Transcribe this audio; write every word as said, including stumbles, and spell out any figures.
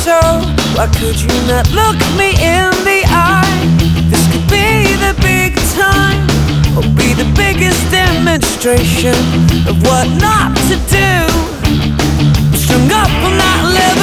so. Why could you not look me in the eye? This could be the big time, or be the biggest demonstration of what not to do. I'm strung up on that level.